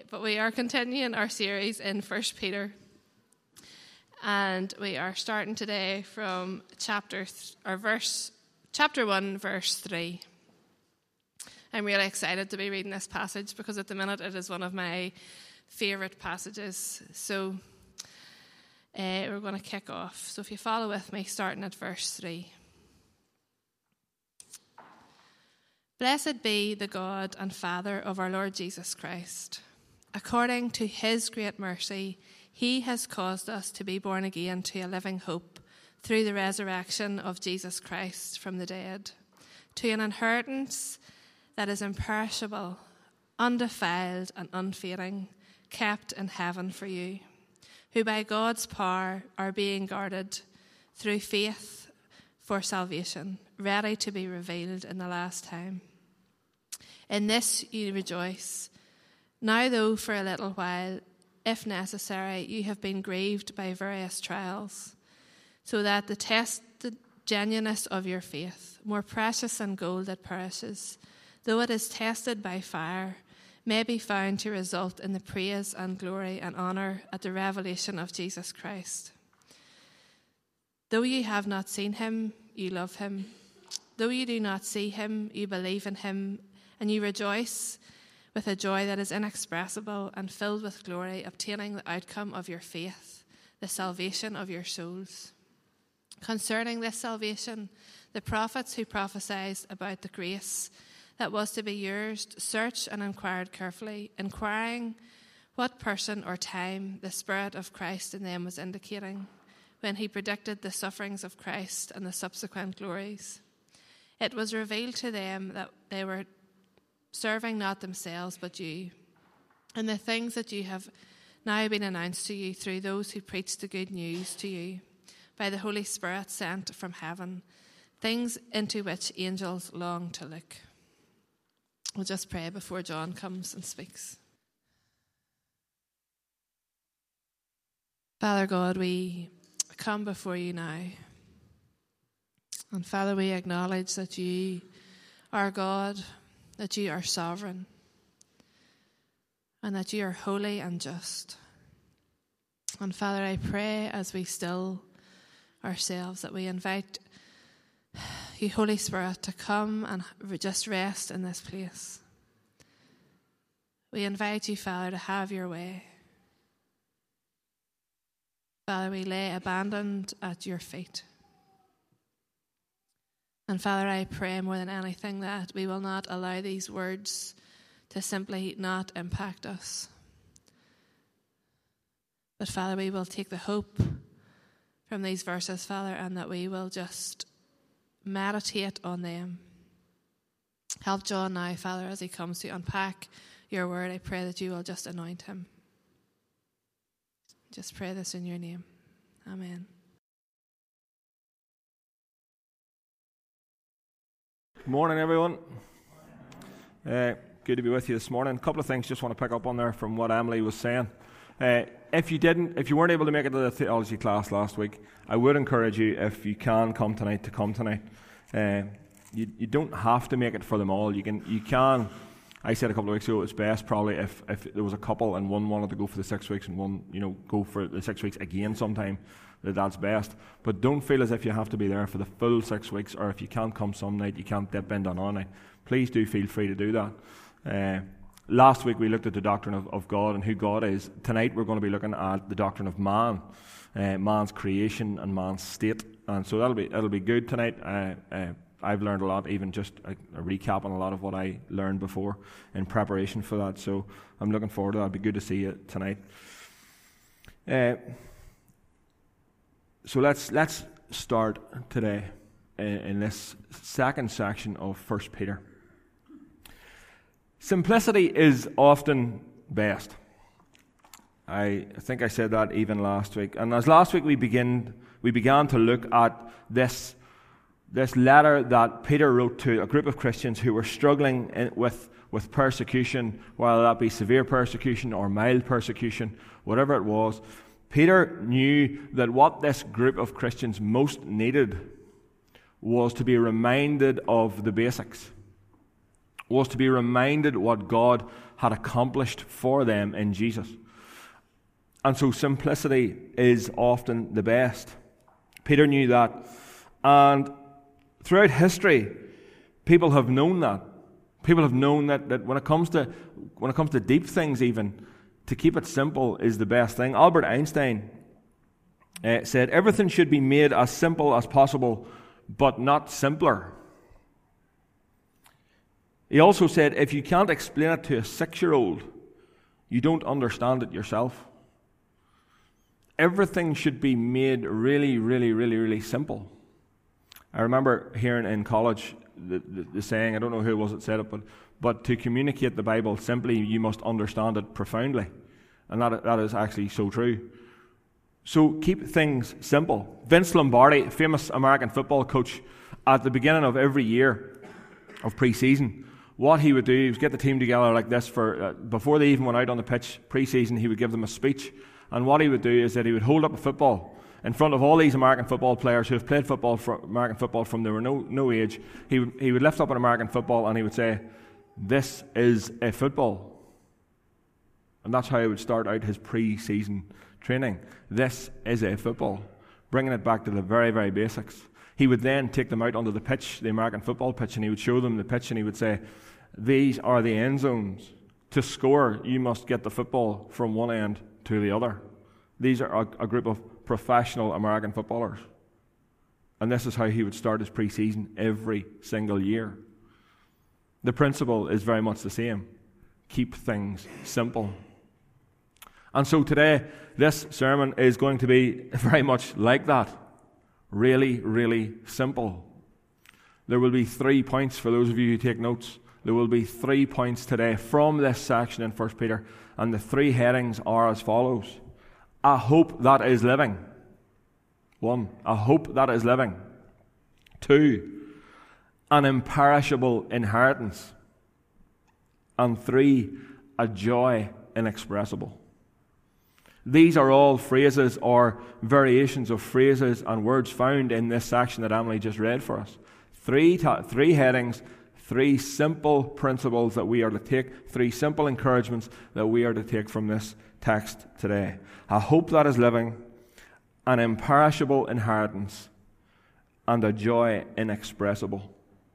but we are continuing our series in 1 Peter. And we are starting today from chapter 1, verse 3. I'm really excited to be reading this passage because at the minute it is one of my favourite passages. So we're going to kick off. So if you follow with me, starting at verse 3. Blessed be the God and Father of our Lord Jesus Christ. According to his great mercy, he has caused us to be born again to a living hope through the resurrection of Jesus Christ from the dead, to an inheritance that is imperishable, undefiled and unfading, kept in heaven for you, who by God's power are being guarded through faith for salvation, ready to be revealed in the last time. In this you rejoice, now though for a little while, if necessary, you have been grieved by various trials, so that the tested genuineness of your faith, more precious than gold that perishes, though it is tested by fire, may be found to result in the praise and glory and honour at the revelation of Jesus Christ. Though you have not seen him, you love him. Though you do not see him, you believe in him, and you rejoice with a joy that is inexpressible and filled with glory, obtaining the outcome of your faith, the salvation of your souls. Concerning this salvation, the prophets who prophesied about the grace that was to be yours searched and inquired carefully, inquiring what person or time the Spirit of Christ in them was indicating when he predicted the sufferings of Christ and the subsequent glories. It was revealed to them that they were serving not themselves but you, and the things that you have now been announced to you through those who preach the good news to you by the Holy Spirit sent from heaven, things into which angels long to look. We'll just pray before John comes and speaks. Father God, we come before you now. And Father, we acknowledge that you are God, that you are sovereign, and that you are holy and just. And Father, I pray as we still ourselves that we invite you, Holy Spirit, to come and just rest in this place. We invite you, Father, to have your way. Father, we lay abandoned at your feet. And Father, I pray more than anything that we will not allow these words to simply not impact us. But Father, we will take the hope from these verses, Father, and that we will just meditate on them. Help John now, Father, as he comes to unpack your word. I pray that you will just anoint him. Just pray this in your name. Amen. Good morning, everyone. Good to be with you this morning. A couple of things just want to pick up on there from what Emily was saying. If you weren't able to make it to the theology class last week, I would encourage you, if you can come tonight, to come tonight. You don't have to make it for them all. You can. I said a couple of weeks ago it's best probably if there was a couple and one wanted to go for the 6 weeks and one go for the 6 weeks again sometime. That's best. But don't feel as if you have to be there for the full 6 weeks, or if you can't come some night, you can't dip in on night. Please do feel free to do that. Last week we looked at the doctrine of God and who God is. Tonight we're going to be looking at the doctrine of man, man's creation and man's state. And so that'll be good tonight. I've learned a lot, even just a recap on a lot of what I learned before in preparation for that. So I'm looking forward to that. It'll be good to see you tonight. So let's start today in this second section of 1 Peter. Simplicity is often best. I think I said that even last week. And as last week we began to look at this letter that Peter wrote to a group of Christians who were struggling with persecution, whether that be severe persecution or mild persecution, whatever it was. Peter knew that what this group of Christians most needed was to be reminded of the basics. was to be reminded what God had accomplished for them in Jesus. And so simplicity is often the best. Peter knew that. And throughout history, people have known that. People have known that when it comes to deep things even, to keep it simple is the best thing. Albert Einstein said, everything should be made as simple as possible, but not simpler. He also said, if you can't explain it to a 6-year-old, you don't understand it yourself. Everything should be made really, really, really, really simple. I remember hearing in college the saying, I don't know who it was that said it, but to communicate the Bible simply, you must understand it profoundly. And that is actually so true. So keep things simple. Vince Lombardi, famous American football coach, at the beginning of every year of pre-season, what he would do is get the team together like this before they even went out on the pitch pre-season. He would give them a speech, and what he would do is that he would hold up a football in front of all these American football players who have played American football from they were no age. He would lift up an American football and he would say, "This is a football," and that's how he would start out his pre-season training. This is a football, bringing it back to the very, very basics. He would then take them out onto the pitch, the American football pitch, and he would show them the pitch, and he would say, "These are the end zones. To score, you must get the football from one end to the other. These are a group of professional American footballers." And this is how he would start his pre-season every single year. The principle is very much the same. Keep things simple. And so today, this sermon is going to be very much like that. Really, really simple. There will be 3 points for those of you who take notes. There will be 3 points today from this section in 1 Peter, and the 3 headings are as follows. A hope that is living. 1. A hope that is living. 2. An imperishable inheritance. And 3. A joy inexpressible. These are all phrases or variations of phrases and words found in this section that Emily just read for us. 3 headings, 3 simple principles that we are to take, 3 simple encouragements that we are to take from this text today. A hope that is living, an imperishable inheritance, and a joy inexpressible.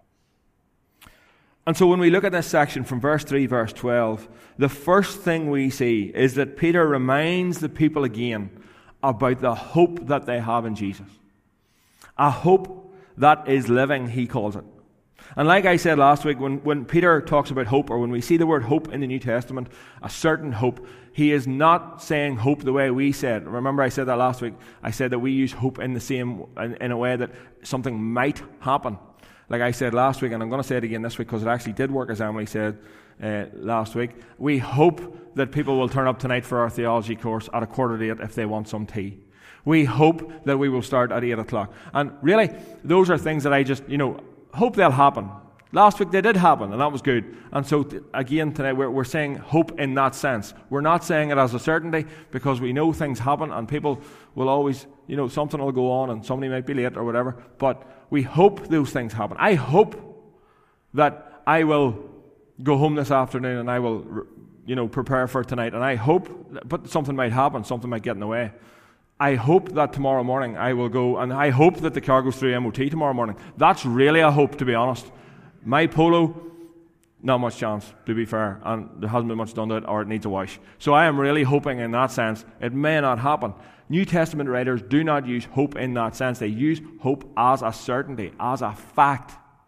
And so when we look at this section from verse 3, verse 12, the first thing we see is that Peter reminds the people again about the hope that they have in Jesus. A hope that is living, he calls it. And like I said last week, when Peter talks about hope, or when we see the word hope in the New Testament, a certain hope, he is not saying hope the way we said. Remember I said that last week? I said that we use hope in a way that something might happen. Like I said last week, and I'm going to say it again this week because it actually did work, as Emily said last week. We hope that people will turn up tonight for our theology course at 7:45 if they want some tea. We hope that we will start at 8 o'clock. And really, those are things that I just, hope they'll happen. Last week they did happen, and that was good. And so, again, today we're saying hope in that sense. We're not saying it as a certainty because we know things happen and people will always, something will go on and somebody might be late or whatever. But we hope those things happen. I hope that I will go home this afternoon and I will, prepare for tonight. And I hope, but something might happen, something might get in the way. I hope that tomorrow morning I will go, and I hope that the car goes through MOT tomorrow morning. That's really a hope, to be honest. My Polo, not much chance, to be fair, and there hasn't been much done to it, or it needs a wash. So I am really hoping in that sense. It may not happen. New Testament writers do not use hope in that sense. They use hope as a certainty, as a fact.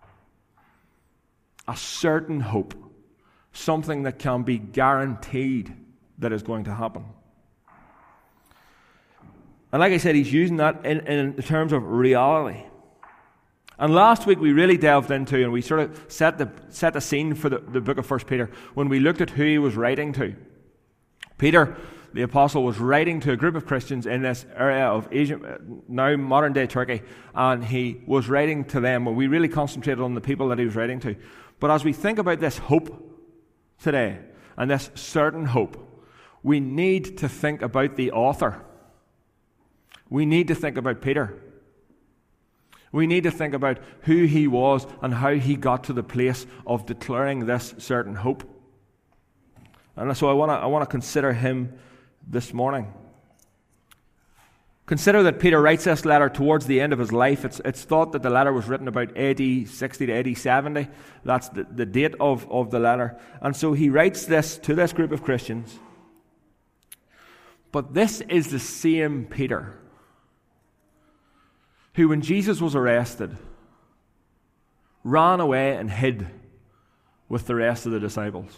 A certain hope. Something that can be guaranteed that is going to happen. And like I said, he's using that in terms of reality. And last week we really delved into, and we sort of set the scene for the book of 1 Peter when we looked at who he was writing to. Peter, the apostle, was writing to a group of Christians in this area of Asia, now modern-day Turkey, and he was writing to them, and we really concentrated on the people that he was writing to. But as we think about this hope today, and this certain hope, we need to think about the author. We need to think about Peter. We need to think about who he was and how he got to the place of declaring this certain hope. And so I want to consider him this morning. Consider that Peter writes this letter towards the end of his life. It's thought that the letter was written about AD 60 to AD 70. That's the date of the letter. And so he writes this to this group of Christians. But this is the same Peter who, when Jesus was arrested, ran away and hid with the rest of the disciples.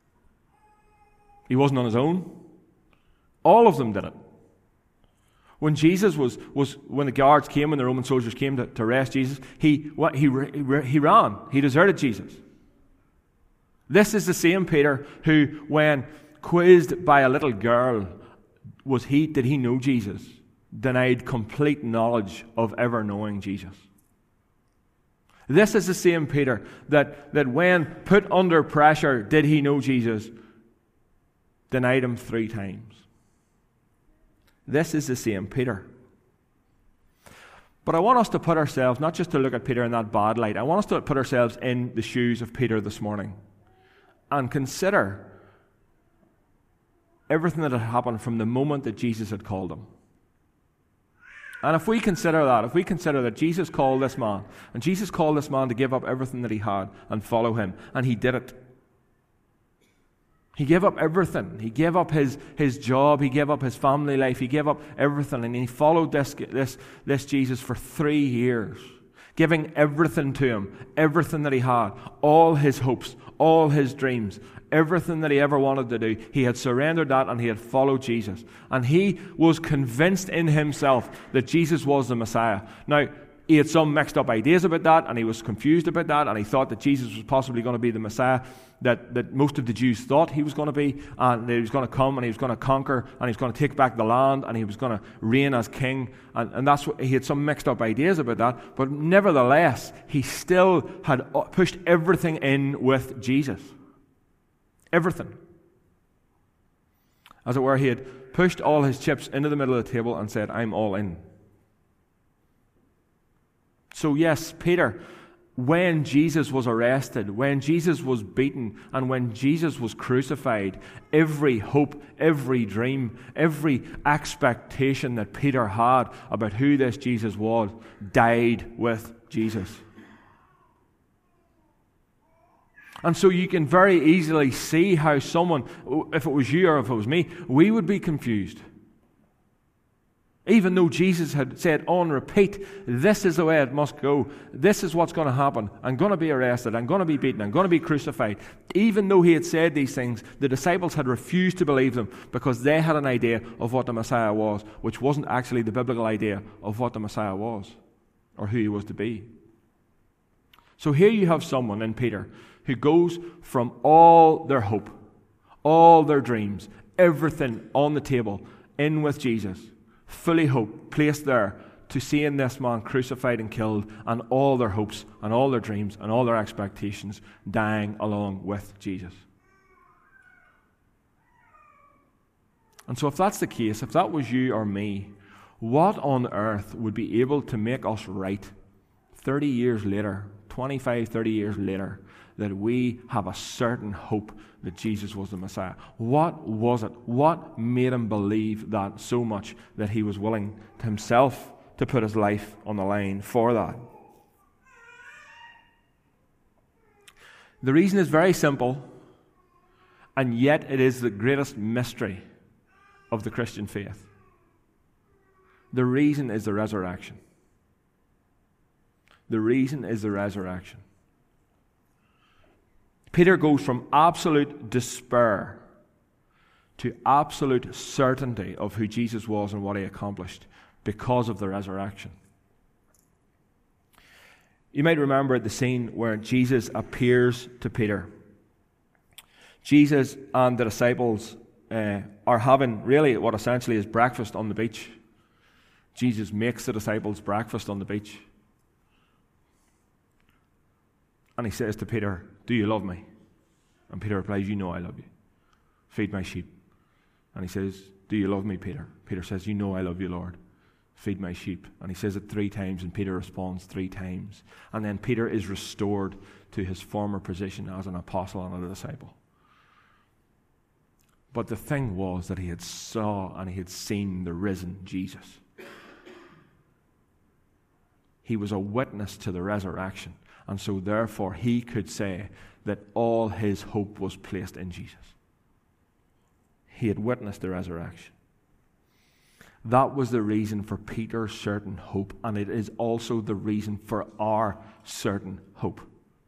He wasn't on his own. All of them did it. When Jesus when the guards came, when the Roman soldiers came to arrest Jesus, he ran. He deserted Jesus. This is the same Peter who, when quizzed by a little girl, did he know Jesus? Denied complete knowledge of ever knowing Jesus. This is the same Peter that when put under pressure, did he know Jesus? Denied him 3 times. This is the same Peter. But I want us to put ourselves, not just to look at Peter in that bad light, I want us to put ourselves in the shoes of Peter this morning and consider everything that had happened from the moment that Jesus had called him. And if we consider that Jesus called this man, and Jesus called this man to give up everything that he had and follow him, and he did it. He gave up everything. He gave up his job. He gave up his family life. He gave up everything. And he followed this Jesus for 3 years, giving everything to him, everything that he had, all his hopes, all his dreams, everything that he ever wanted to do. He had surrendered that and he had followed Jesus. And he was convinced in himself that Jesus was the Messiah. Now, he had some mixed up ideas about that, and he was confused about that, and he thought that Jesus was possibly going to be the Messiah that most of the Jews thought he was going to be, and that he was going to come and he was going to conquer and he was going to take back the land and he was going to reign as king, and that's what he had some mixed up ideas about that. But nevertheless, he still had pushed everything in with Jesus. Everything. As it were, he had pushed all his chips into the middle of the table and said, I'm all in. So yes, Peter, when Jesus was arrested, when Jesus was beaten, and when Jesus was crucified, every hope, every dream, every expectation that Peter had about who this Jesus was died with Jesus. And so you can very easily see how someone, if it was you or if it was me, we would be confused. Even though Jesus had said on repeat, this is the way it must go. This is what's going to happen. I'm going to be arrested. I'm going to be beaten. I'm going to be crucified. Even though he had said these things, the disciples had refused to believe them because they had an idea of what the Messiah was, which wasn't actually the biblical idea of what the Messiah was or who he was to be. So here you have someone in Peter who goes from all their hope, all their dreams, everything on the table, in with Jesus, fully hope placed there, to seeing this man crucified and killed, and all their hopes and all their dreams and all their expectations dying along with Jesus. And so if that's the case, if that was you or me, what on earth would be able to make us right 30 years later, 25, 30 years later, that we have a certain hope that Jesus was the Messiah? What was it? What made him believe that so much that he was willing to himself to put his life on the line for that? The reason is very simple, and yet it is the greatest mystery of the Christian faith. The reason is the resurrection. The reason is the resurrection. Peter goes from absolute despair to absolute certainty of who Jesus was and what he accomplished because of the resurrection. You might remember the scene where Jesus appears to Peter. Jesus and the disciples are having really what essentially is breakfast on the beach. Jesus makes the disciples breakfast on the beach. And he says to Peter, do you love me? And Peter replies, you know I love you. Feed my sheep. And he says, do you love me, Peter? Peter says, you know I love you, Lord. feed my sheep. And he says it 3 times, and Peter responds 3 times. And then Peter is restored to his former position as an apostle and a disciple. But the thing was that he had saw and he had seen the risen Jesus. He was a witness to the resurrection, and so therefore he could say that all his hope was placed in Jesus. He had witnessed the resurrection. That was the reason for Peter's certain hope, and it is also the reason for our certain hope.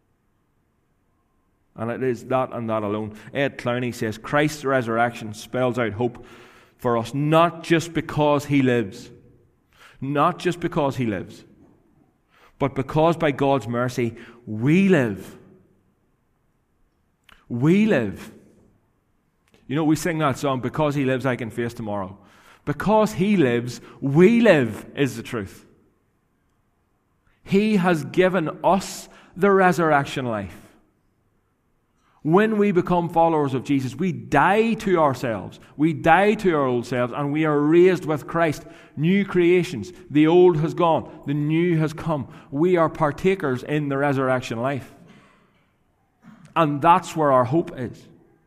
And it is that and that alone. Ed Clowney says, Christ's resurrection spells out hope for us, not just because he lives. Not just because he lives. But because by God's mercy, we live. We live. You know, we sing that song, because he lives, I can face tomorrow. Because he lives, we live, is the truth. He has given us the resurrection life. When we become followers of Jesus, we die to ourselves. We die to our old selves, and we are raised with Christ. New creations. The old has gone. The new has come. We are partakers in the resurrection life. And that's where our hope is.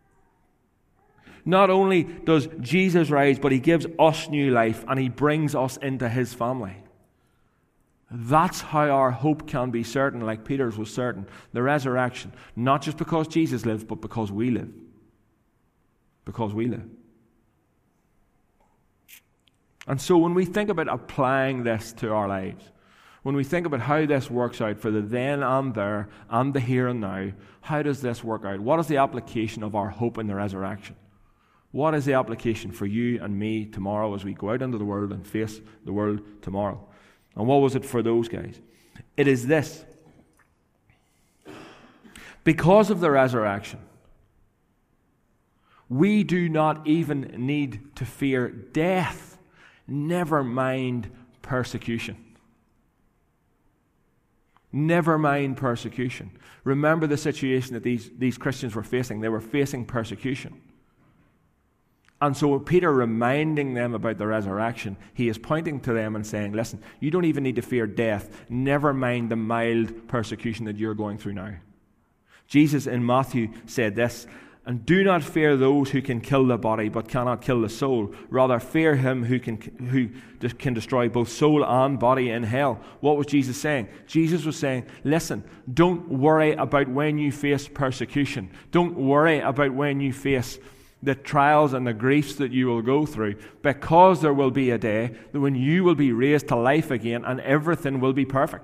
Not only does Jesus rise, but he gives us new life, and he brings us into his family. That's how our hope can be certain, like Peter's was certain. The resurrection. Not just because Jesus lives, but because we live. Because we live. And so when we think about applying this to our lives, when we think about how this works out for the then and there and the here and now, how does this work out? What is the application of our hope in the resurrection? What is the application for you and me tomorrow as we go out into the world and face the world tomorrow? And what was it for those guys? It is this. Because of the resurrection, we do not even need to fear death, never mind persecution. Never mind persecution. Remember the situation that these Christians were facing. They were facing persecution. And so Peter reminding them about the resurrection, he is pointing to them and saying, listen, you don't even need to fear death. Never mind the mild persecution that you're going through now. Jesus in Matthew said this, and do not fear those who can kill the body but cannot kill the soul. Rather fear him who can destroy both soul and body in hell. What was Jesus saying? Jesus was saying, listen, don't worry about when you face persecution. Don't worry about when you face the trials and the griefs that you will go through, because there will be a day that when you will be raised to life again and everything will be perfect.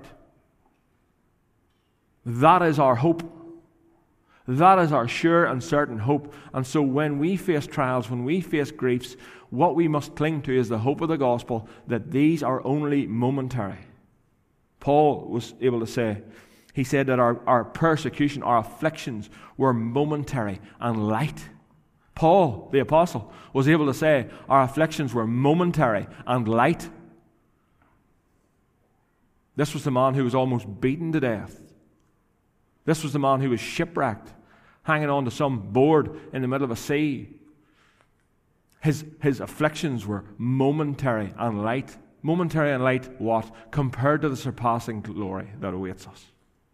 That is our hope. That is our sure and certain hope. And so when we face trials, when we face griefs, what we must cling to is the hope of the gospel that these are only momentary. Paul was able to say, he said that our persecution, our afflictions were momentary and light. Paul, the apostle, was able to say our afflictions were momentary and light. This was the man who was almost beaten to death. This was the man who was shipwrecked, hanging on to some board in the middle of a sea. His afflictions were momentary and light. Momentary and light what? Compared to the surpassing glory that awaits us.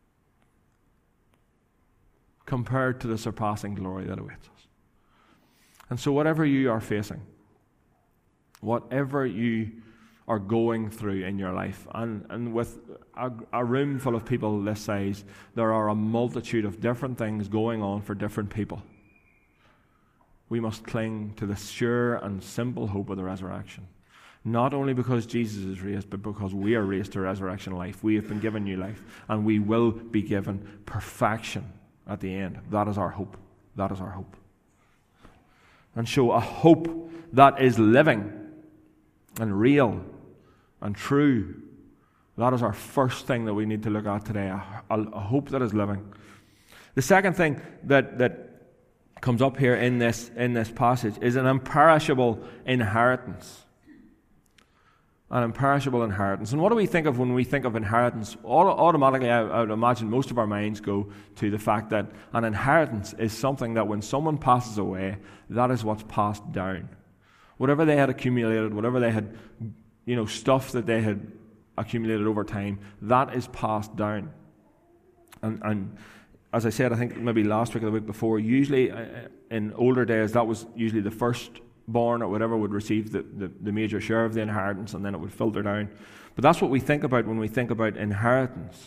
Compared to the surpassing glory that awaits us. And so whatever you are facing, whatever you are going through in your life, and with a room full of people this size, there are a multitude of different things going on for different people. We must cling to the sure and simple hope of the resurrection. Not only because Jesus is raised, but because we are raised to resurrection life. We have been given new life, and we will be given perfection at the end. That is our hope. That is our hope. And so a hope that is living and real and true, that is our first thing that we need to look at today, a hope that is living. The second thing that comes up here in this passage is an imperishable inheritance. An imperishable inheritance. And what do we think of when we think of inheritance? Automatically, I would imagine most of our minds go to the fact that an inheritance is something that when someone passes away, that is what's passed down. Whatever they had accumulated, whatever they had stuff that they had accumulated over time, that is passed down. And as I said, I think maybe last week or the week before, usually in older days, that was usually the firstborn or whatever would receive the major share of the inheritance, and then it would filter down. But that's what we think about when we think about inheritance.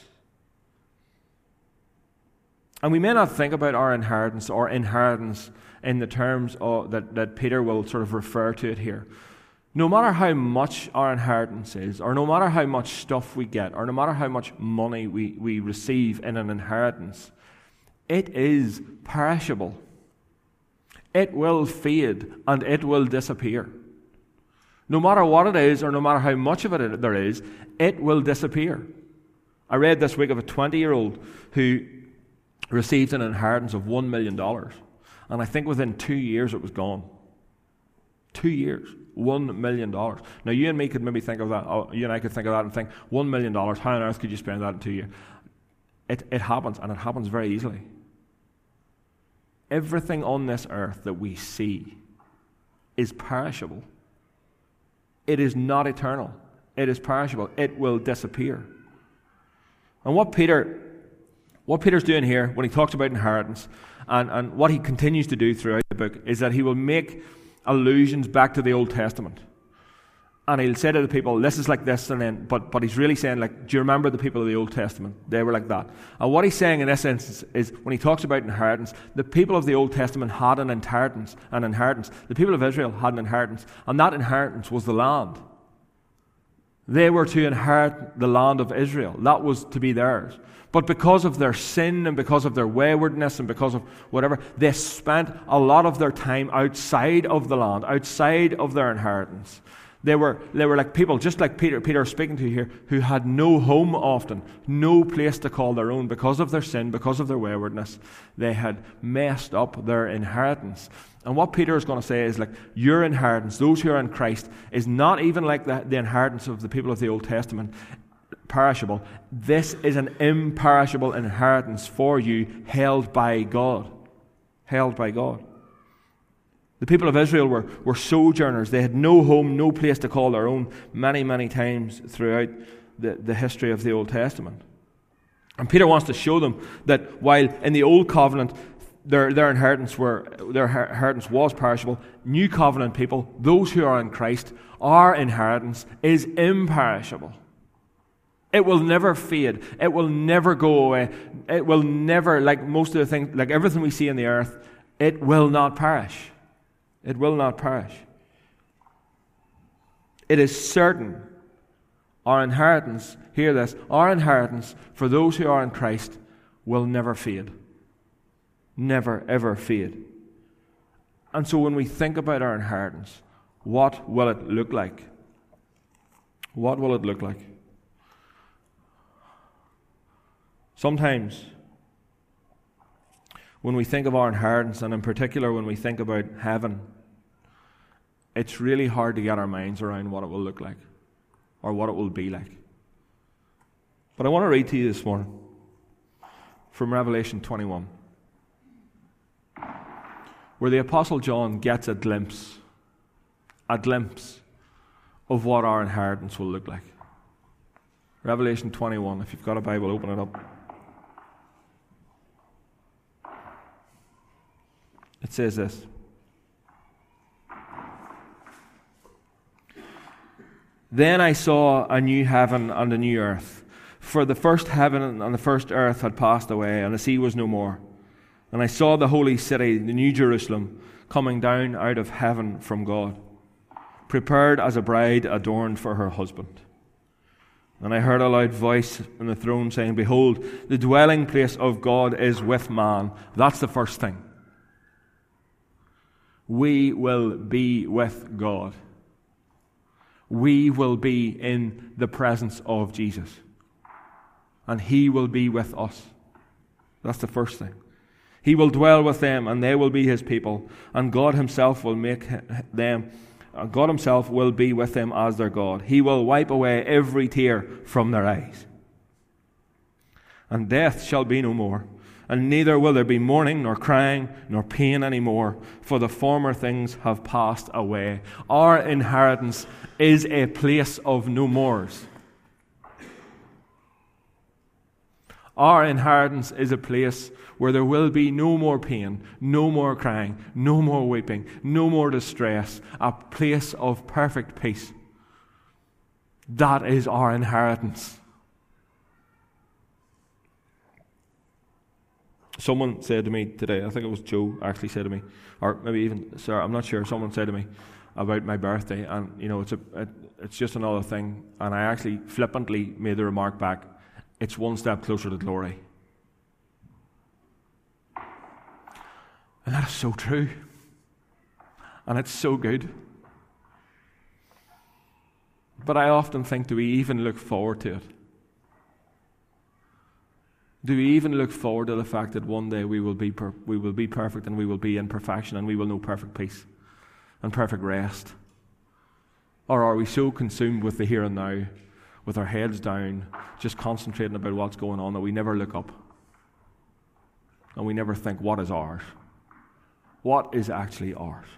And we may not think about our inheritance or inheritance in the terms that Peter will sort of refer to it here. No matter how much our inheritance is, or no matter how much stuff we get, or no matter how much money we receive in an inheritance, it is perishable. It will fade and it will disappear. No matter what it is, or no matter how much of it there is, it will disappear. I read this week of a 20-year-old who received an inheritance of $1 million. And I think within 2 years it was gone. 2 years. $1 million. Now, you and me could maybe think of that, you and I could think of that and think, $1 million, how on earth could you spend that in 2 years? It happens, and it happens very easily. Everything on this earth that we see is perishable. It is not eternal. It is perishable. It will disappear. And what Peter's doing here when he talks about inheritance, and what he continues to do throughout the book, is that he will make allusions back to the Old Testament. And he'll say to the people, this is like this, and then, but he's really saying, like, do you remember the people of the Old Testament? They were like that. And what he's saying in this instance is, when he talks about inheritance, the people of the Old Testament had an inheritance. The people of Israel had an inheritance, and that inheritance was the land. They were to inherit the land of Israel. That was to be theirs. But because of their sin and because of their waywardness and because of whatever, they spent a lot of their time outside of the land, outside of their inheritance. They were like people, just like Peter is speaking to here, who had no home often, no place to call their own because of their sin, because of their waywardness. They had messed up their inheritance. And what Peter is going to say is, like, your inheritance, those who are in Christ, is not even like the inheritance of the people of the Old Testament, perishable. This is an imperishable inheritance for you, held by God. Held by God. The people of Israel were sojourners. They had no home, no place to call their own, many, many times throughout the history of the Old Testament. And Peter wants to show them that while in the Old Covenant their inheritance was perishable, New Covenant people, those who are in Christ, our inheritance is imperishable. It will never fade. It will never go away. It will never, like most of the things, like everything we see on the earth, it will not perish. It will not perish. It is certain. Our inheritance, hear this, our inheritance for those who are in Christ will never fade. Never, ever fade. And so when we think about our inheritance, what will it look like? What will it look like? Sometimes, when we think of our inheritance, and in particular when we think about heaven, it's really hard to get our minds around what it will look like, or what it will be like. But I want to read to you this morning from Revelation 21, where the Apostle John gets a glimpse of what our inheritance will look like. Revelation 21, if you've got a Bible, open it up. It says this. Then I saw a new heaven and a new earth, for the first heaven and the first earth had passed away, and the sea was no more. And I saw the holy city, the new Jerusalem, coming down out of heaven from God, prepared as a bride adorned for her husband. And I heard a loud voice in the throne saying, behold, the dwelling place of God is with man. That's the first thing. We will be with God. We will be in the presence of Jesus. And He will be with us. That's the first thing. He will dwell with them, and they will be His people. And God Himself will make them, God Himself will be with them as their God. He will wipe away every tear from their eyes. And death shall be no more. And neither will there be mourning, nor crying, nor pain anymore, for the former things have passed away. Our inheritance is a place of no mores. Our inheritance is a place where there will be no more pain, no more crying, no more weeping, no more distress, a place of perfect peace. That is our inheritance. Someone said to me today, I think it was Joe actually said to me, or maybe even Sarah, I'm not sure, someone said to me about my birthday, and it's just another thing, and I actually flippantly made the remark back, it's one step closer to glory. And that is so true. And it's so good. But I often think, do we even look forward to it? Do we even look forward to the fact that one day we will be perfect, and we will be in perfection, and we will know perfect peace and perfect rest? Or are we so consumed with the here and now, with our heads down, just concentrating about what's going on, that we never look up? And we never think, what is ours? What is actually ours?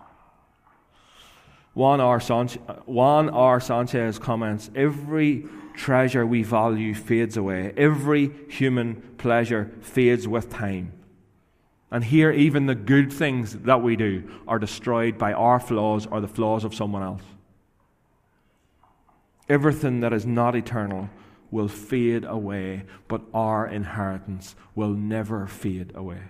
Juan R. Sanchez comments, every treasure we value fades away. Every human pleasure fades with time. And here, even the good things that we do are destroyed by our flaws or the flaws of someone else. Everything that is not eternal will fade away, but our inheritance will never fade away.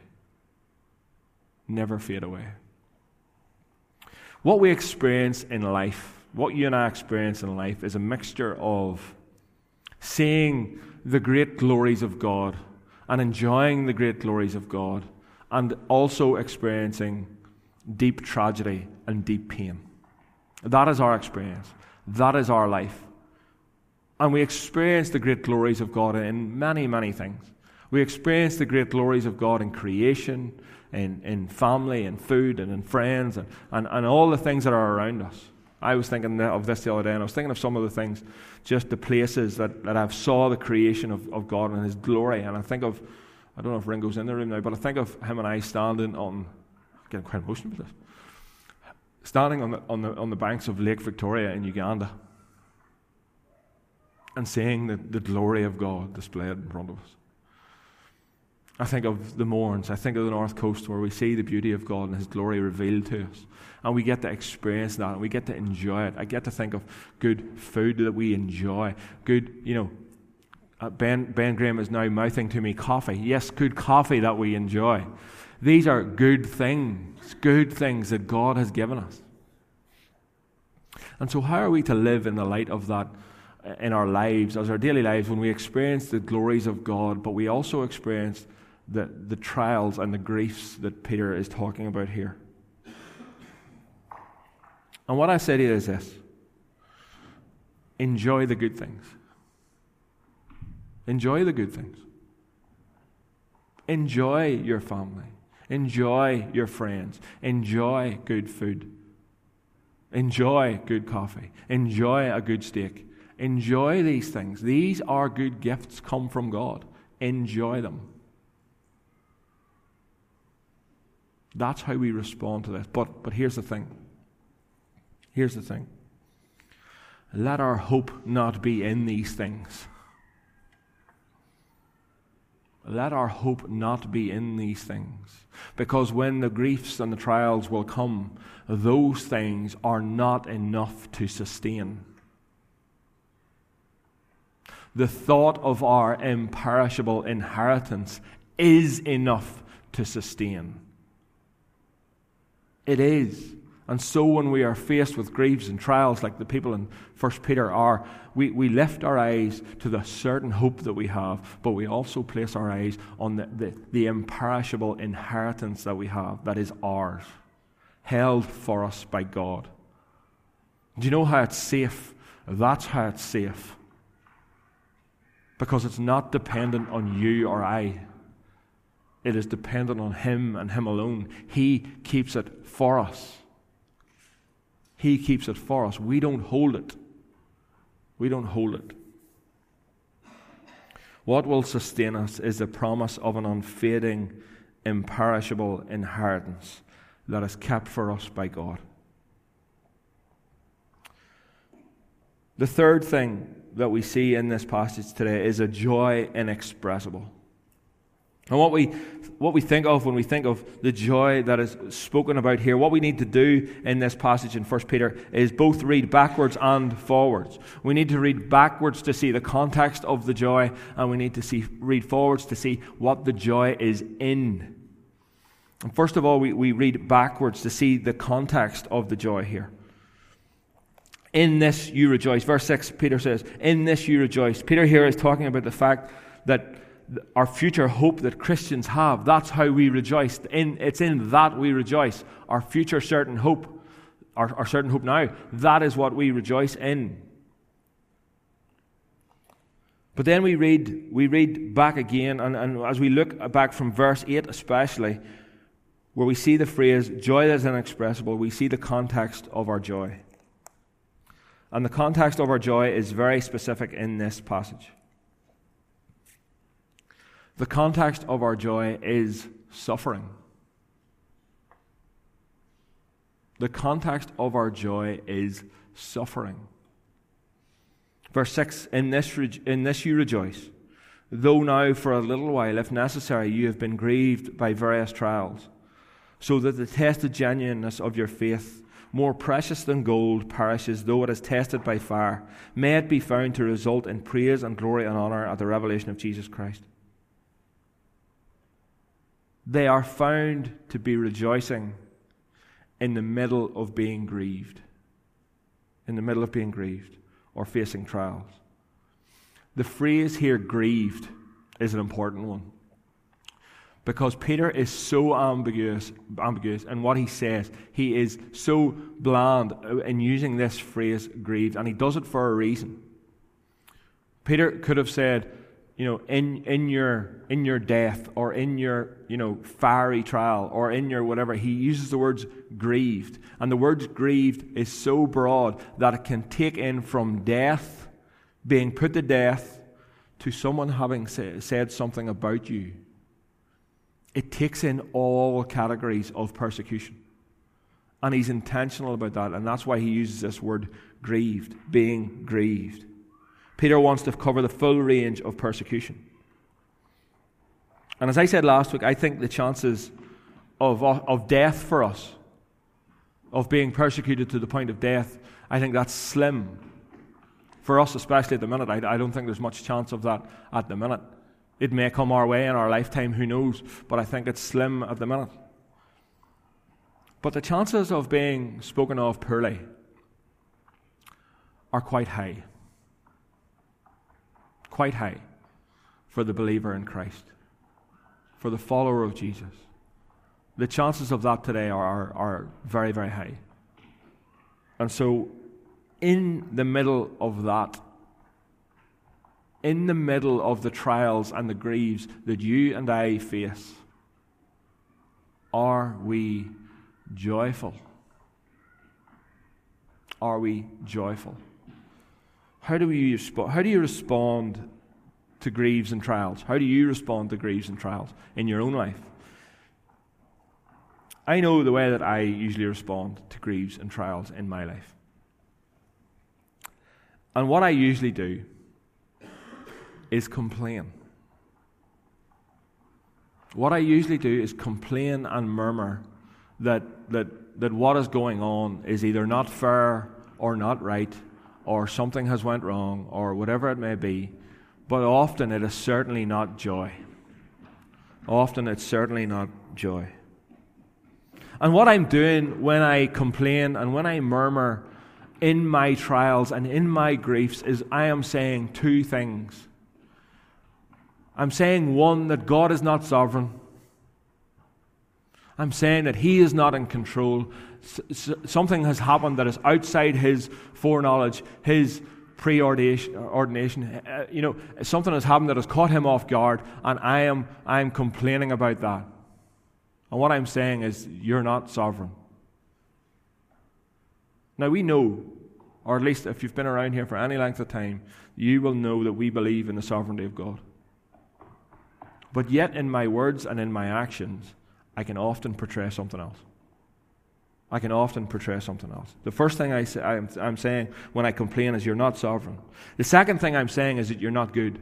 Never fade away. What we experience in life, what you and I experience in life, is a mixture of seeing the great glories of God and enjoying the great glories of God, and also experiencing deep tragedy and deep pain. That is our experience. That is our life. And we experience the great glories of God in many, many things. We experience the great glories of God in creation, in family, in food, and in friends, and all the things that are around us. I was thinking of this the other day, and I was thinking of some of the things, just the places that I've saw the creation of God and His glory. And I think of, I don't know if Ringo's in the room now, but I think of him and I standing on, I'm getting quite emotional with this, standing on the banks of Lake Victoria in Uganda, and seeing the glory of God displayed in front of us. I think of the Mourns. I think of the North Coast, where we see the beauty of God and His glory revealed to us. And we get to experience that, and we get to enjoy it. I get to think of good food that we enjoy. Good, Ben Graham is now mouthing to me coffee. Yes, good coffee that we enjoy. These are good things that God has given us. And so how are we to live in the light of that in our lives, as our daily lives, when we experience the glories of God, but we also experience the trials and the griefs that Peter is talking about here? And what I say to you is this: enjoy the good things. Enjoy the good things. Enjoy your family. Enjoy your friends. Enjoy good food. Enjoy good coffee. Enjoy a good steak. Enjoy these things. These are good gifts come from God. Enjoy them. That's how we respond to this. But here's the thing. Here's the thing. Let our hope not be in these things. Let our hope not be in these things. Because when the griefs and the trials will come, those things are not enough to sustain. The thought of our imperishable inheritance is enough to sustain. It is. And so when we are faced with griefs and trials like the people in 1 Peter are, we lift our eyes to the certain hope that we have, but we also place our eyes on the imperishable inheritance that we have, that is ours, held for us by God. Do you know how it's safe? That's how it's safe. Because it's not dependent on you or I. It is dependent on Him and Him alone. He keeps it for us. He keeps it for us. We don't hold it. We don't hold it. What will sustain us is the promise of an unfading, imperishable inheritance that is kept for us by God. The third thing that we see in this passage today is a joy inexpressible. And what we think of when we think of the joy that is spoken about here, what we need to do in this passage in 1 Peter is both read backwards and forwards. We need to read backwards to see the context of the joy, and we need to read forwards to see what the joy is in. And first of all, we read backwards to see the context of the joy here. In this you rejoice. Verse 6, Peter says, in this you rejoice. Peter here is talking about the fact that our future hope that Christians have, that's how we rejoice. It's in that we rejoice. Our future certain hope, our certain hope now, that is what we rejoice in. But then we read back again, and as we look back from verse 8 especially, where we see the phrase, joy that is inexpressible, we see the context of our joy. And the context of our joy is very specific in this passage. The context of our joy is suffering. The context of our joy is suffering. Verse 6, in this you rejoice, though now for a little while, if necessary, you have been grieved by various trials, so that the tested genuineness of your faith, more precious than gold, perishes, though it is tested by fire, may it be found to result in praise and glory and honor at the revelation of Jesus Christ. They are found to be rejoicing in the middle of being grieved. In the middle of being grieved or facing trials. The phrase here, grieved, is an important one. Because Peter is so ambiguous in what he says. He is so bland in using this phrase, grieved, and he does it for a reason. Peter could have said, in your death, or in your, fiery trial, or in your whatever. He uses the words grieved. And the word grieved is so broad that it can take in from death, being put to death, to someone having said something about you. It takes in all categories of persecution. And he's intentional about that, and that's why he uses this word grieved, being grieved. Peter wants to cover the full range of persecution. And as I said last week, I think the chances of death for us, of being persecuted to the point of death, I think that's slim. For us, especially at the minute, I don't think there's much chance of that at the minute. It may come our way in our lifetime, who knows, but I think it's slim at the minute. But the chances of being spoken of poorly are quite high. Quite high for the believer in Christ, for the follower of Jesus. The chances of that today are very, very high. And so, in the middle of that, in the middle of the trials and the griefs that you and I face, are we joyful? Are we joyful? How do you respond to griefs and trials? How do you respond to griefs and trials in your own life? I know the way that I usually respond to griefs and trials in my life. And what I usually do is complain. What I usually do is complain and murmur that what is going on is either not fair or not right, or something has went wrong, or whatever it may be, but often it is certainly not joy. Often it's certainly not joy. And what I'm doing when I complain and when I murmur in my trials and in my griefs is I am saying two things. I'm saying, one, that God is not sovereign. I'm saying that He is not in control. Something has happened that is outside His foreknowledge, His preordination. Something has happened that has caught Him off guard, and I am complaining about that. And what I'm saying is, you're not sovereign. Now we know, or at least if you've been around here for any length of time, you will know that we believe in the sovereignty of God. But yet in my words and in my actions, I can often portray something else. I can often portray something else. The first thing I'm saying when I complain is you're not sovereign. The second thing I'm saying is that you're not good.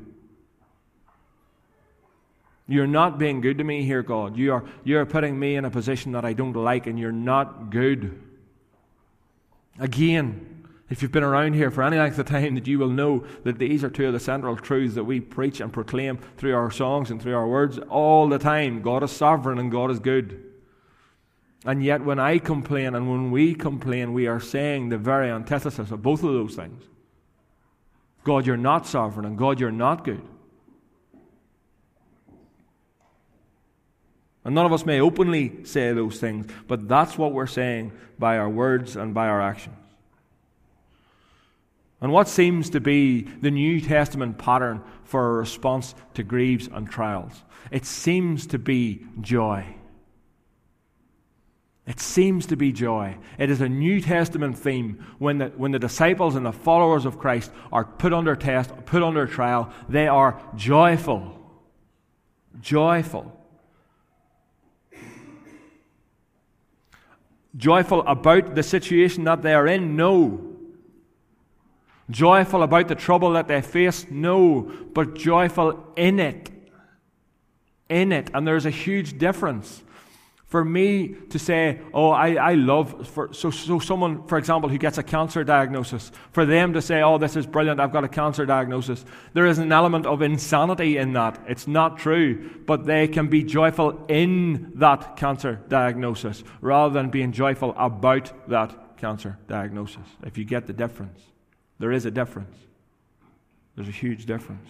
You're not being good to me here, God. You're putting me in a position that I don't like, and you're not good. Again, if you've been around here for any length of time, that you will know that these are two of the central truths that we preach and proclaim through our songs and through our words all the time. God is sovereign and God is good. And yet when I complain and when we complain, we are saying the very antithesis of both of those things. God, you're not sovereign, and God, you're not good. And none of us may openly say those things, but that's what we're saying by our words and by our actions. And what seems to be the New Testament pattern for a response to griefs and trials? It seems to be joy. It seems to be joy. It is a New Testament theme. When the disciples and the followers of Christ are put under test, put under trial, they are joyful. Joyful. Joyful about the situation that they are in? No. Joyful about the trouble that they face? No. But joyful in it. In it. And there's a huge difference. For me to say, I love, so someone, for example, who gets a cancer diagnosis, for them to say, this is brilliant, I've got a cancer diagnosis, there is an element of insanity in that. It's not true, but they can be joyful in that cancer diagnosis rather than being joyful about that cancer diagnosis. If you get the difference, there is a difference. There's a huge difference.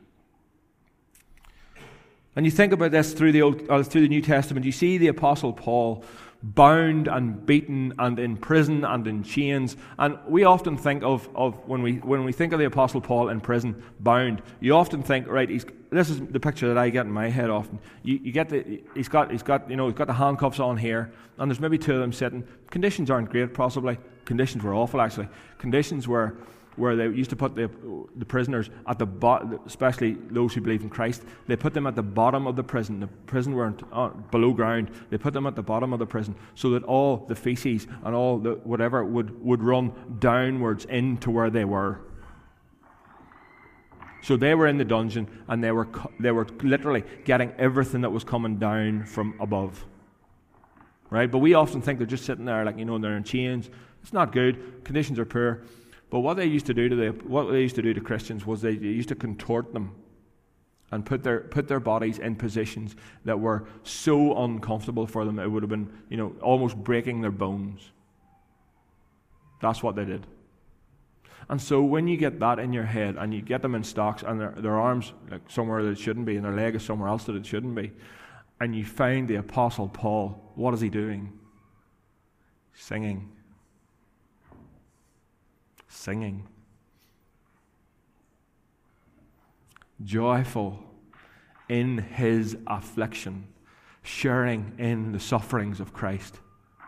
And you think about this through the New Testament, you see the Apostle Paul bound and beaten and in prison and in chains. And we often think of when we think of the Apostle Paul in prison, bound, you often think, right, this is the picture that I get in my head often. You get he's got the handcuffs on here, and there's maybe two of them sitting. Conditions aren't great, possibly. Conditions were awful, actually. Conditions where they used to put the prisoners at the bottom, especially those who believe in Christ, they put them at the bottom of the prison. The prison weren't below ground. They put them at the bottom of the prison so that all the feces and all the whatever would run downwards into where they were. So they were in the dungeon, and they were literally getting everything that was coming down from above. Right? But we often think they're just sitting there, they're in chains. It's not good. Conditions are poor. But what they used to do to Christians was they used to contort them and put their bodies in positions that were so uncomfortable for them it would have been, almost breaking their bones. That's what they did. And so when you get that in your head and you get them in stocks and their arms somewhere that it shouldn't be and their leg is somewhere else that it shouldn't be, and you find the Apostle Paul, what is he doing? Singing. Joyful in his affliction, sharing in the sufferings of Christ.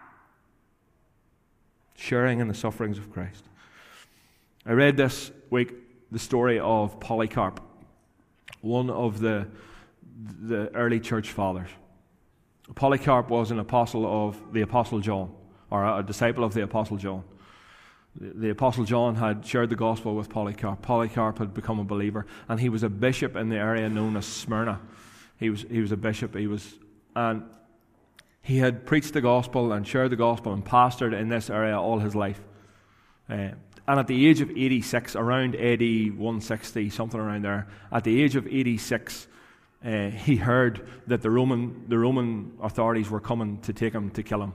Sharing in the sufferings of Christ. I read this week the story of Polycarp, one of the early church fathers. Polycarp was an apostle of the Apostle John, or a disciple of the Apostle John. The Apostle John had shared the gospel with Polycarp. Polycarp had become a believer, and he was a bishop in the area known as Smyrna. He was a bishop. And he had preached the gospel and shared the gospel and pastored in this area all his life. And at the age of 86, around AD 160, something around there, at the age of 86, he heard that the Roman authorities were coming to take him to kill him.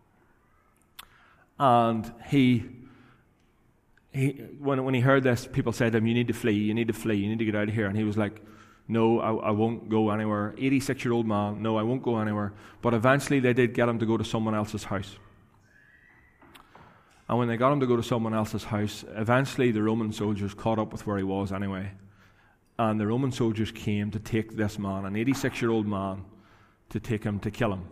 And when he heard this, people said to him, you need to flee, you need to get out of here. And he was like, no, I won't go anywhere. 86-year-old man, no, I won't go anywhere. But eventually they did get him to go to someone else's house. And when they got him to go to someone else's house, eventually the Roman soldiers caught up with where he was anyway. And the Roman soldiers came to take this man, an 86-year-old man, to take him to kill him.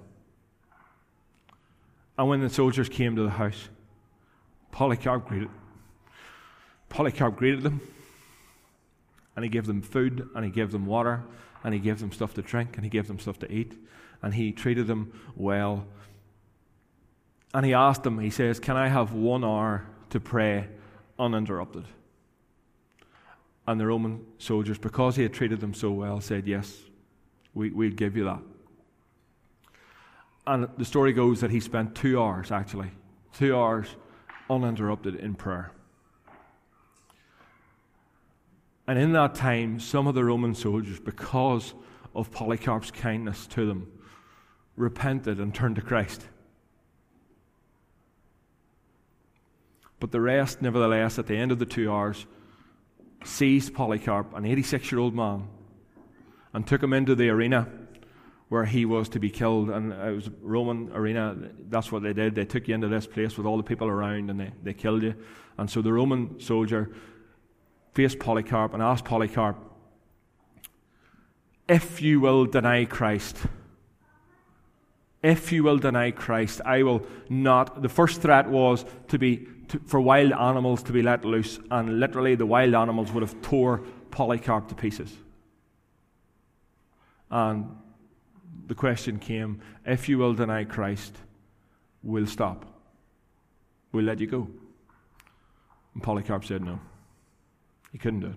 And when the soldiers came to the house, Polycarp greeted them. And he gave them food, and he gave them water, and he gave them stuff to drink, and he gave them stuff to eat, and he treated them well. And he asked them, he says, "Can I have 1 hour to pray uninterrupted?" And the Roman soldiers, because he had treated them so well, said, "Yes, we'll give you that." And the story goes that he spent 2 hours, actually, 2 hours uninterrupted in prayer. And in that time, some of the Roman soldiers, because of Polycarp's kindness to them, repented and turned to Christ. But the rest, nevertheless, at the end of the 2 hours, seized Polycarp, an 86-year-old man, and took him into the arena where he was to be killed. And it was a Roman arena. That's what they did. They took you into this place with all the people around, and they killed you. And so the Roman soldier faced Polycarp and asked Polycarp, "If you will deny Christ, if you will deny Christ, I will not." The first threat was for wild animals to be let loose, and literally the wild animals would have tore Polycarp to pieces. And the question came, "If you will deny Christ, we'll stop. We'll let you go." And Polycarp said no. He couldn't do it.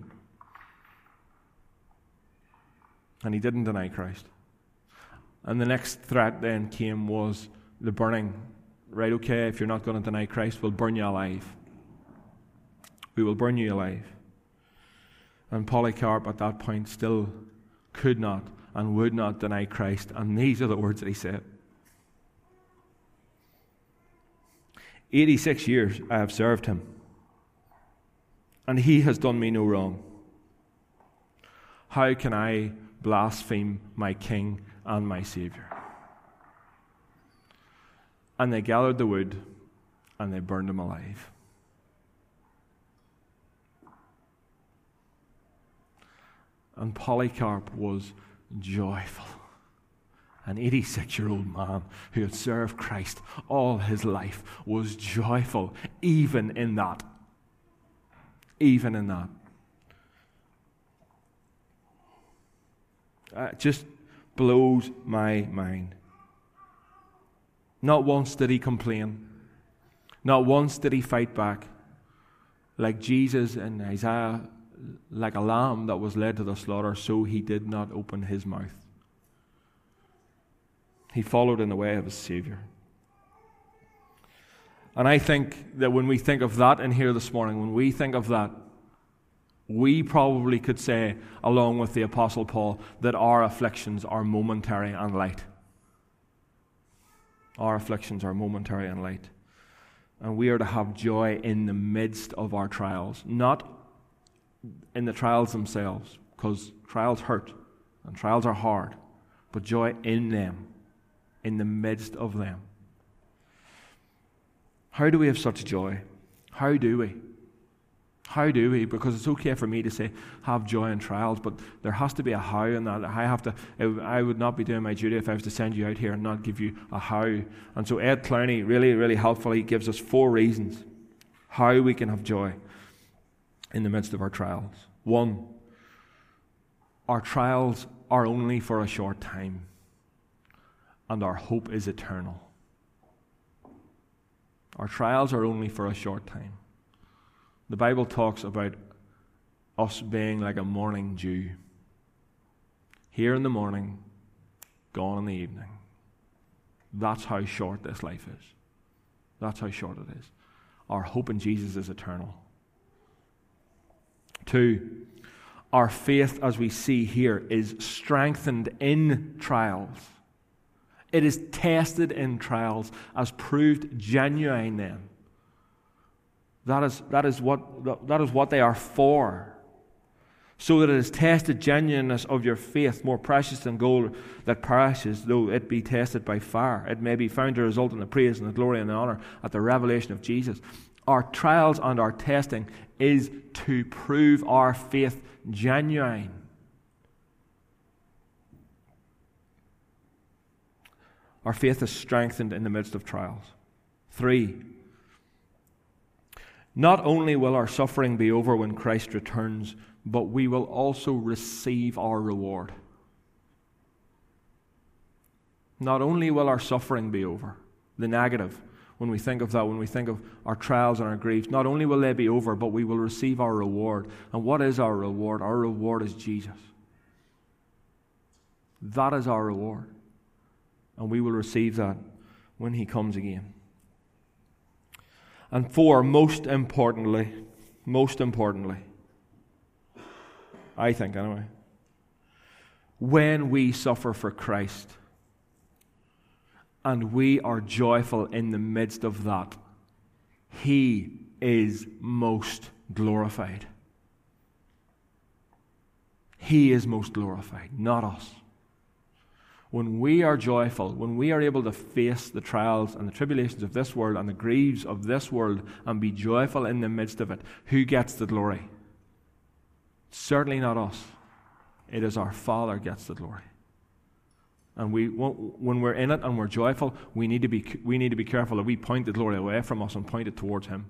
And he didn't deny Christ. And the next threat then came was the burning. Right, okay, if you're not going to deny Christ, we'll burn you alive. We will burn you alive. And Polycarp at that point still could not and would not deny Christ. And these are the words that he said. 86 years I have served him, and he has done me no wrong. How can I blaspheme my King and my Savior? And they gathered the wood, and they burned him alive. And Polycarp was joyful. An 86-year-old man who had served Christ all his life was joyful, even in that. Even in that. It just blows my mind. Not once did he complain. Not once did he fight back. Like Jesus in Isaiah, like a lamb that was led to the slaughter, so he did not open his mouth. He followed in the way of his Savior. And I think that when we think of that in here this morning, when we think of that, we probably could say, along with the Apostle Paul, that our afflictions are momentary and light. Our afflictions are momentary and light. And we are to have joy in the midst of our trials. Not in the trials themselves, because trials hurt and trials are hard. But joy in them, in the midst of them. How do we have such joy? How do we? How do we? Because it's okay for me to say, have joy in trials, but there has to be a how in that. I would not be doing my duty if I was to send you out here and not give you a how. And so Ed Clowney really, really helpfully gives us 4 reasons how we can have joy in the midst of our trials. 1, our trials are only for a short time, and our hope is eternal. Our trials are only for a short time. The Bible talks about us being like a morning dew. Here in the morning, gone in the evening. That's how short this life is. That's how short it is. Our hope in Jesus is eternal. 2, our faith, as we see here, is strengthened in trials. It is tested in trials, as proved genuine then. That is what they are for. So that it is tested genuineness of your faith, more precious than gold that perishes, though it be tested by fire. It may be found to result in the praise and the glory and the honor at the revelation of Jesus. Our trials and our testing is to prove our faith genuine. Our faith is strengthened in the midst of trials. 3, not only will our suffering be over when Christ returns, but we will also receive our reward. Not only will our suffering be over, the negative, when we think of that, when we think of our trials and our griefs, not only will they be over, but we will receive our reward. And what is our reward? Our reward is Jesus. That is our reward. And we will receive that when He comes again. And four, most importantly, I think anyway, when we suffer for Christ, and we are joyful in the midst of that, He is most glorified. He is most glorified, not us. When we are joyful, when we are able to face the trials and the tribulations of this world and the griefs of this world and be joyful in the midst of it, who gets the glory? Certainly not us. It is our Father gets the glory. And when we're in it and we're joyful, we need to be careful that we point the glory away from us and point it towards Him.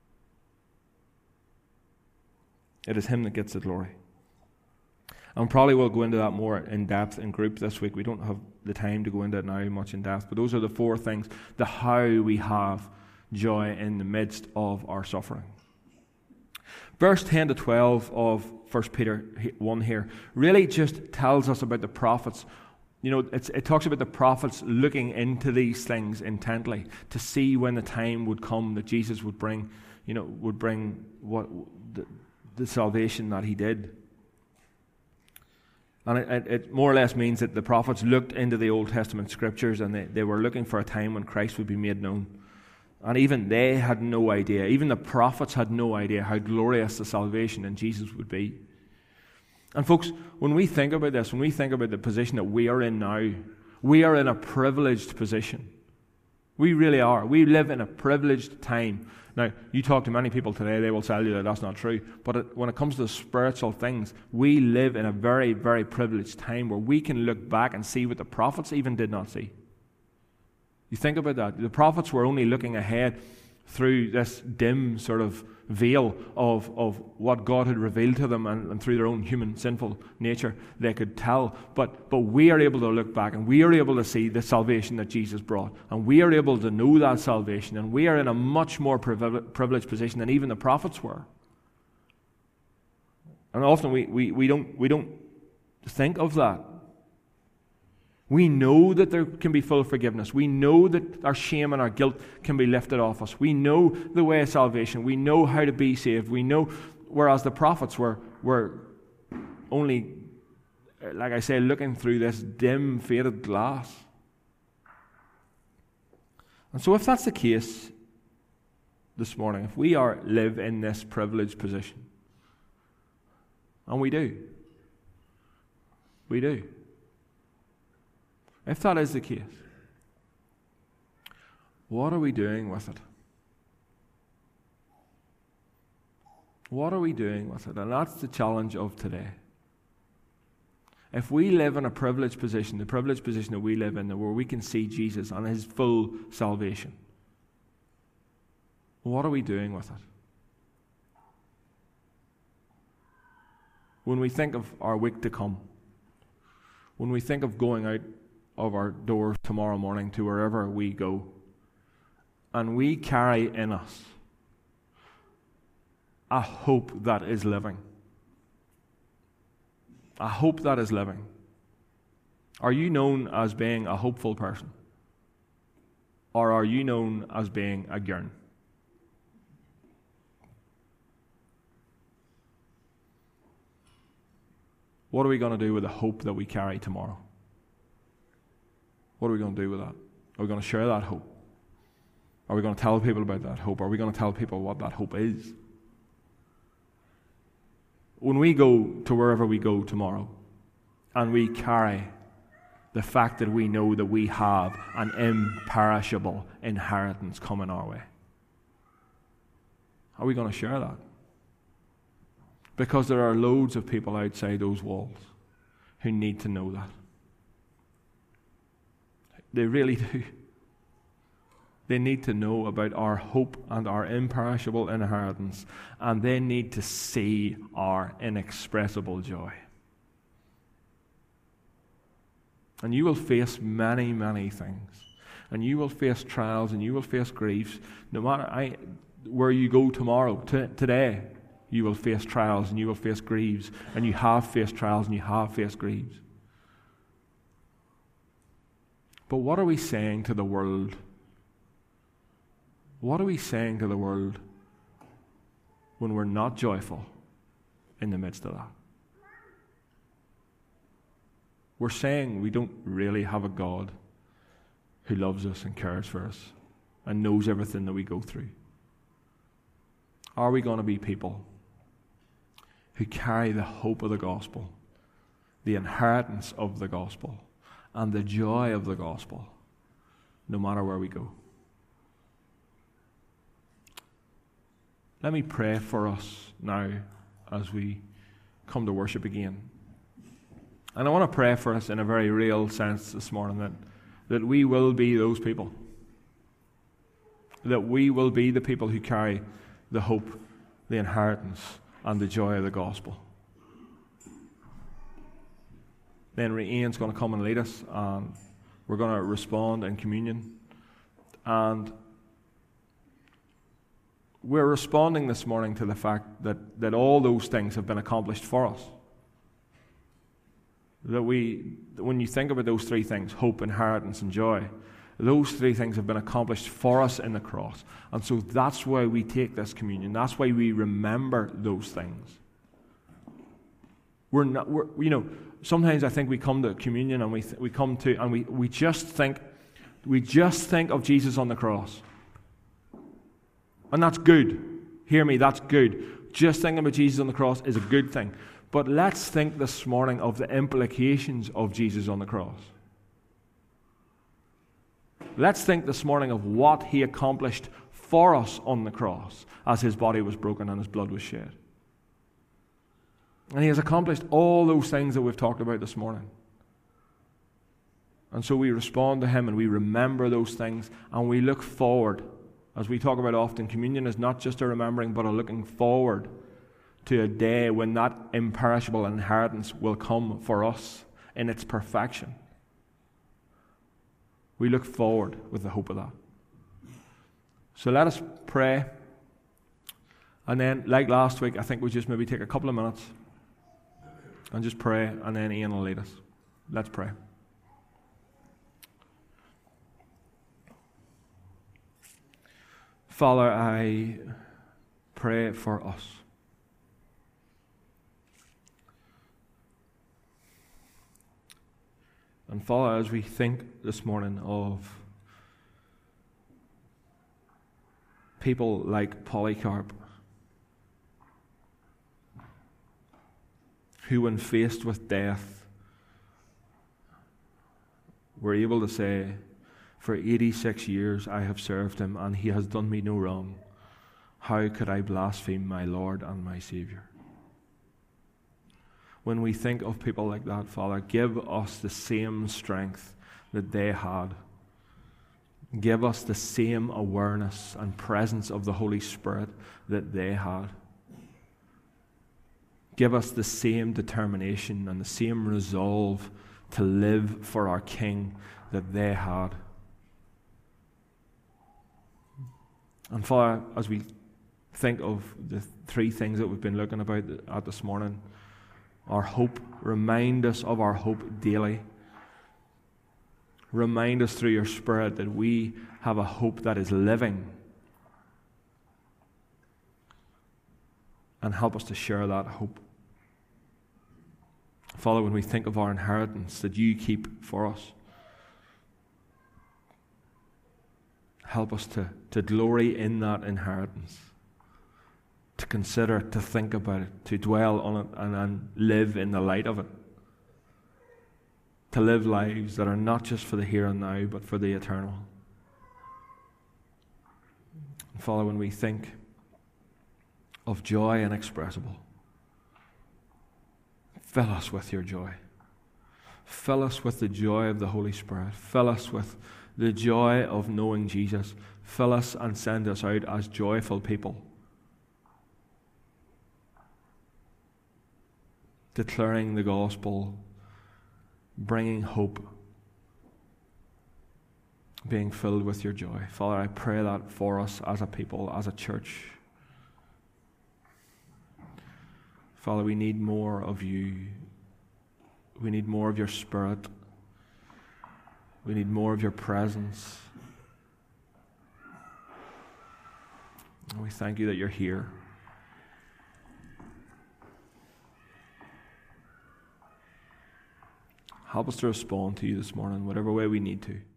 It is Him that gets the glory. And probably we'll go into that more in depth in group this week. We don't have the time to go into it now much in depth, but those are the four things, the how we have joy in the midst of our suffering. Verse 10 to 12 of 1 Peter 1 here really just tells us about the prophets. You know, it talks about the prophets looking into these things intently to see when the time would come that Jesus would bring what the salvation that He did. And it more or less means that the prophets looked into the Old Testament scriptures and they were looking for a time when Christ would be made known. And even they had no idea, even the prophets had no idea how glorious the salvation in Jesus would be. And folks, when we think about this, when we think about the position that we are in now, we are in a privileged position. We really are. We live in a privileged time. Now, you talk to many people today, they will tell you that that's not true. But when it comes to spiritual things, we live in a very, very privileged time where we can look back and see what the prophets even did not see. You think about that. The prophets were only looking ahead through this dim sort of veil of what God had revealed to them, and through their own human sinful nature they could tell. But we are able to look back and we are able to see the salvation that Jesus brought, and we are able to know that salvation, and we are in a much more privileged position than even the prophets were. And often we don't think of that. We know that there can be full forgiveness. We know that our shame and our guilt can be lifted off us. We know the way of salvation. We know how to be saved. We know, whereas the prophets were only, like I say, looking through this dim, faded glass. And so if that's the case this morning, if we live in this privileged position, and we do. If that is the case, what are we doing with it? What are we doing with it? And that's the challenge of today. If we live in a privileged position, the privileged position that we live in, where we can see Jesus and His full salvation, what are we doing with it? When we think of our week to come, when we think of going out of our doors tomorrow morning to wherever we go, and we carry in us a hope that is living. A hope that is living. Are you known as being a hopeful person? Or are you known as being a gurn? What are we going to do with the hope that we carry tomorrow? What are we going to do with that? Are we going to share that hope? Are we going to tell people about that hope? Are we going to tell people what that hope is? When we go to wherever we go tomorrow, and we carry the fact that we know that we have an imperishable inheritance coming our way, are we going to share that? Because there are loads of people outside those walls who need to know that. They really do. They need to know about our hope and our imperishable inheritance, and they need to see our inexpressible joy. And you will face many, many things. And you will face trials and you will face griefs. No matter where you go tomorrow, today, you will face trials and you will face griefs. And you have faced trials and you have faced griefs. But what are we saying to the world? What are we saying to the world when we're not joyful in the midst of that? We're saying we don't really have a God who loves us and cares for us and knows everything that we go through. Are we going to be people who carry the hope of the gospel, the inheritance of the gospel, and the joy of the gospel, no matter where we go? Let me pray for us now as we come to worship again. And I want to pray for us in a very real sense this morning that we will be those people. That we will be the people who carry the hope, the inheritance, and the joy of the gospel. Then Ian's going to come and lead us, and we're going to respond in communion. And we're responding this morning to the fact that all those things have been accomplished for us. That when you think about those three things, hope, inheritance, and joy, those three things have been accomplished for us in the cross. And so that's why we take this communion. That's why we remember those things. Sometimes I think we come to communion and we just think of Jesus on the cross. And that's good. Hear me, that's good. Just thinking about Jesus on the cross is a good thing. But let's think this morning of the implications of Jesus on the cross. Let's think this morning of what he accomplished for us on the cross as his body was broken and his blood was shed. And he has accomplished all those things that we've talked about this morning. And so we respond to him and we remember those things and we look forward. As we talk about often, communion is not just a remembering but a looking forward to a day when that imperishable inheritance will come for us in its perfection. We look forward with the hope of that. So let us pray. And then, like last week, I think we'll just maybe take a couple of minutes and just pray, and then Ian will lead us. Let's pray. Father, I pray for us. And Father, as we think this morning of people like Polycarp, who when faced with death were able to say, for 86 years I have served him and he has done me no wrong. How could I blaspheme my Lord and my Savior? When we think of people like that, Father, give us the same strength that they had. Give us the same awareness and presence of the Holy Spirit that they had. Give us the same determination and the same resolve to live for our King that they had. And Father, as we think of the three things that we've been looking about at this morning, our hope, remind us of our hope daily. Remind us through your Spirit that we have a hope that is living. And help us to share that hope. Father, when we think of our inheritance that you keep for us, help us to glory in that inheritance. To consider it, to think about it, to dwell on it, and live in the light of it. To live lives that are not just for the here and now, but for the eternal. And Father, when we think of joy inexpressible, fill us with your joy. Fill us with the joy of the Holy Spirit. Fill us with the joy of knowing Jesus. Fill us and send us out as joyful people, declaring the gospel, bringing hope, being filled with your joy. Father, I pray that for us as a people, as a church. Father, we need more of you. We need more of your Spirit. We need more of your presence. And we thank you that you're here. Help us to respond to you this morning, whatever way we need to.